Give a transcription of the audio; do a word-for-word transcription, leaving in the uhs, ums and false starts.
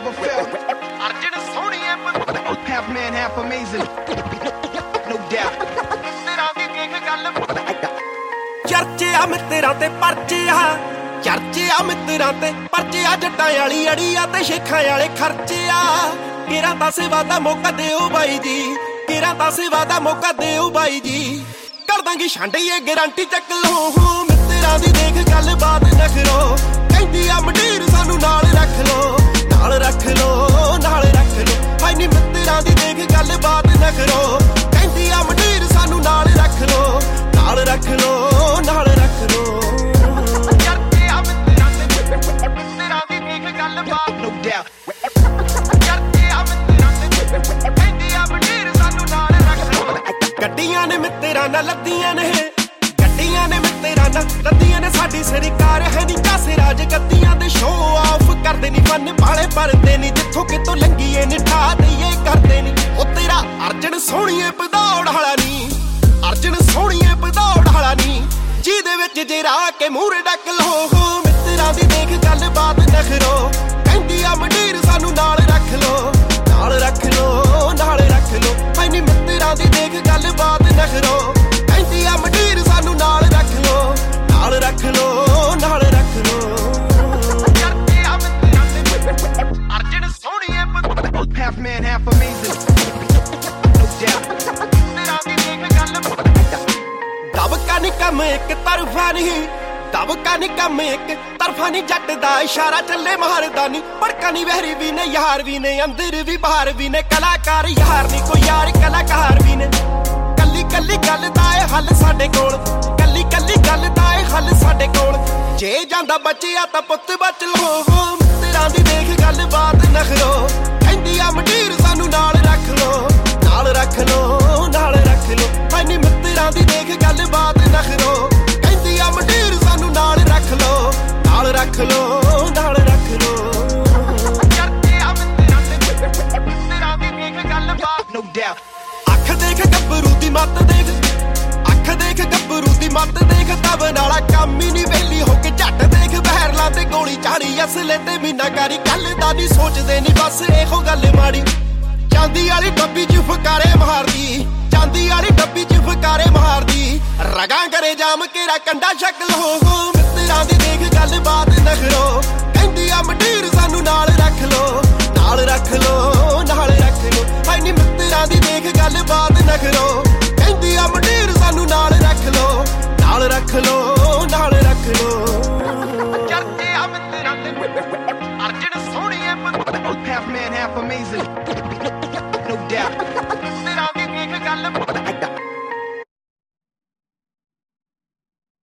never felt. Arjan ਸੋਹਣੀਏ Half man, half amazing. No doubt. ਤੇਰਾ ਦੀ ਦੇਖ ਗੱਲ ਚਰਚੇ ਆ ਮਿੱਤਰਾਂ ਤੇ ਪਰਚੇ ਆ ਚਰਚੇ ਆ ਮਿੱਤਰਾਂ ਤੇ ਪਰਚੇ ਆ ਜੱਟਾਂ ਵਾਲੀ ਅੜੀ ਆ ਤੇ ਸ਼ੇਖਾਂ ਵਾਲੇ ਖਰਚੇ ਆ ਕਿਰਾਂ ਤਾਂ ਸੇਵਾ ਦਾ ਮੌਕਾ ਦਿਓ ਬਾਈ ਜੀ ਕਿਰਾਂ ਤਾਂ ਸੇਵਾ ਦਾ ਮੌਕਾ ਦਿਓ ਬਾਈ ਜੀ ਕਰ ਦਾਂਗੇ ਛਾਂਡੀਏ ਗਾਰੰਟੀ ਚੱਕ ਲਓ ਹੋ ਮਿੱਤਰਾਂ ਦੀ ਦੇਖ ਗੱਲ ਬਾਤ ਨਖਰੋ ਕਹਿੰਦੀ ਆ ਮੰਡੀਰ ਸਾਨੂੰ ਨਾਲ ਰੱਖ ਲੋ ਨਾਲ ਰੱਖ ਲੋ ਨਾਲ ਰੱਖ ਲੋ ਹਾਈ ਨੀ ਮਿੱਤਰਾਂ ਦੀ ਦੇਖ ਗੱਲ ਬਾਤ ਨਖਰੋ ਕਹਿੰਦੀ ਆ ਮੰਡੀਰ ਸਾਨੂੰ ਨਾਲ ਰੱਖ ਲੋ ਨਾਲ ਰੱਖ ਲੋ ਨਾਲ ਰੱਖ ਲੋ ਚਰਚੇ ਆ ਮਿੱਤਰਾਂ ਤੇ ਮਿੱਤਰਾਂ ਦੀ ਦੇਖ ਗੱਲ ਬਾਤ No doubt. ਚਰਚੇ ਆ ਮਿੱਤਰਾਂ ਤੇ ਕਹਿੰਦੀ ਆ ਮੰਡੀਰ ਸਾਨੂੰ ਨਾਲ ਰੱਖ ਲੋ ਗੱਡੀਆਂ ਨੇ ਮਿੱਤਰਾਂ ਨਾਲ ਲੱਦੀਆਂ ਨੇ ਗੱਡੀਆਂ ਨੇ ਮਿੱਤਰਾਂ ਨਾਲ ਲੱਦੀਆਂ ਨੇ ਸਾਡੀ ਸਰਕਾਰ ਹੈ ਨੀ ਕਾਸੇ ਰਾਜ ਗੱਦੀਆਂ ਦੇ ਸ਼ੋਅ ਆਫ ਕਰਦੇ ਨੀ ਫਨ ਪਾਲੇ ਪਰਦੇ ਨੀ ਜਿੱਥੋਂ ਕਿਤੋਂ ਲੰਗੀਏ ਨੀ ਠਾ ਦਈਏ ਕਰਦੇ ਨੀ ਉਹ ਤੇਰਾ ਅਰਜਨ ਸੋਹਣੀਏ ਭਦੌੜ ਵਾਲਾ ਨੀ ਅਰਜਨ ਸੋਹਣੀਏ ਭਦੌੜ ਵਾਲਾ ਨੀ ਜਿਹਦੇ ਵਿੱਚ ਜੇ ਰਾਹ ਕੇ ਮੂਹਰੇ ਡੱਕ ਲੋ ਹੋ ਮਿੱਤਰਾਂ ਦੀ ਦੇਖ ਗੱਲ ਬਾਤ ਨਖਰੋ ਕਹਿੰਦੀ ਆ ਮੰਡੀਰ ਸਾਨੂੰ ਨਾਲ ਰੱਖ ਲੋ ਨਾਲ ਰੱਖ ਲੋ ਨਾਲ ਰੱਖ ਲੋ ਹਾਈ ਨੀ ਮਿੱਤਰਾਂ ਦੀ ਦੇਖ ਗੱਲ ਬਾਤ ਨਖਰੋ ਕਹਿੰਦੀ ਆ ਮੰਡੀਰ ਸਾਨੂੰ ਨਾਲ ਰੱਖ ਲੋ ਨਾਲ ਰੱਖ ਲੋ ਨਾਲ ਰੱਖ ਲੋ ਚਰਚੇ ਆ ਮਿੱਤਰਾਂ ਤੇ Arjan ਸੋਹਣੀਏ Half man, half amazing. No doubt. ਤੇਰਾ ਦੀ ਦੇਖ ਗੱਲ ਦਬਕਾ ਨੀ ਕੰਮ ਇੱਕ ਤਰਫਾ ਨਹੀਂ ਦਬਕਾ ਨੀ ਕੰਮ ਇੱਕ ਤਰਫਾ ਨੀ ਜੱਟ ਦਾ ਇਸ਼ਾਰਾ ਚੱਲੇ ਮਾਰਦਾ ਨੀ ਭੜਕਾ ਨੀ ਵਹਿਰੀ ਵੀ ਨੇ ਯਾਰ ਵੀ ਨੇ ਅੰਦਰ ਵੀ ਬਾਹਰ ਵੀ ਨੇ ਕਲਾਕਾਰ ਯਾਰ ਨੀ ਕੋਈ ਯਾਰ ਕਲਾਕਾਰ ਵੀ ਨੇ ਕੱਲੀ ਕੱਲੀ ਗੱਲ ਦਾ ਏ ਹੱਲ ਸਾਡੇ ਕੋਲ ਕੱਲੀ ਕੱਲੀ ਗੱਲ ਦਾ ਏ ਹੱਲ ਸਾਡੇ ਕੋਲ ਜੇ ਜਾਂਦਾ ਬਚਿਆ ਤਾਂ ਪੁੱਤ ਬਚ ਲੋ ਤੇਰਾਂ ਦੀ ਦੇਖ ਗੱਲ ਬਾਤ ਨਖਰੋ ਕਹਿੰਦੀ ਆ ਮੰਡੀਰ ਸਾਨੂੰ ਨਾਲ ਰੱਖ ਲੋ ਨਾਲ ਰੱਖ ਲੋ ਨਾਲ ਰੱਖ ਲੋ ਹਾਈ ਨੀ ਮਿੱਤਰਾਂ ਦੀ ਦੇਖ ਗੱਲ ਬਾਤ ਨਖਰੋ ਕਹਿੰਦੀ ਆ ਮੰਡੀਰ ਸਾਨੂੰ ਨਾਲ ਰੱਖ ਲੋ ਨਾਲ ਰੱਖ ਲੋ ਨਾਲ ਰੱਖ ਲੋ ਚਰਚੇ ਆ ਮਿੱਤਰਾਂ ਤੇ ਮਿੱਤਰਾਂ ਦੀ ਦੇਖ ਗੱਲ ਬਾਤ No doubt. ਅੱਖ ਦੇਖ ਗੱਭਰੂ ਦੀ ਮੱਤ ਦੇਖ ਅੱਖ ਦੇਖ ਗੱਭਰੂ ਦੀ ਮੱਤ ਦੇਖ ਤਬ ਨਾਲਾ ਕੰਮ ਹੀ ਨਹੀਂ ਵੇਲੀ ਹੋ ਕੇ ਝੱਟ ਦੇਖ ਬਹਿਰਲਾਂ ਤੇ ਗੋਲੀ ਚਾੜੀ ਅਸਲੇ ਤੇ ਮੀਨਾਕਾਰੀ ਗੱਲ ਦਾ ਨਹੀਂ ਸੋਚਦੇ ਨਹੀਂ ਬਸ ਇਹੋ ਗੱਲ ਮਾੜੀ ਚਾਂਦੀ ਵਾਲੀ ਡੱਬੀ ਚ ਫਕਾਰੇ ਮਾਰਦੀ ਚਾਂਦੀ ਵਾਲੀ ਡੱਬੀ ਚ ਫਕਾਰੇ ਮਾਰਦੀ ਰਗਾਂ ਕਰੇ ਜਾਮ ਕੇਰਾ ਕੰਡਾ ਸ਼ਕਲ ਹੋ ਮਿੱਤਰਾਂ ਦੀ ਦੇਖ ਗੱਲ ਬਾਤ ਨਖਰੋ ਕਹਿੰਦੀ ਆ ਮੰਡੀਰ ਸਾਨੂੰ ਨਾਲ ਰੱਖ ਲੋ ਨਾਲ ਰੱਖ ਲੋ ਨਾਲ ਰੱਖ ਲੋ ਹਾਈ ਨੀ ਮਿੱਤਰਾਂ ਦੀ ਦੇਖ ਗੱਲ ਬਾਤ ਨਖਰੋ ਕਹਿੰਦੀ ਆ ਮੰਡੀਰ ਸਾਨੂੰ ਨਾਲ ਰੱਖ ਲੋ ਨਾਲ ਰੱਖ ਲੋ ਨਾਲ ਰੱਖ ਲੋ ਚਰਚੇ ਆ ਮਿੱਤਰਾਂ ਤੇ Arjan ਸੋਹਣੀਏ Half man, half amazing. No doubt. ਤੇਰਾ ਦੀ ਦੇਖ ਗੱਲ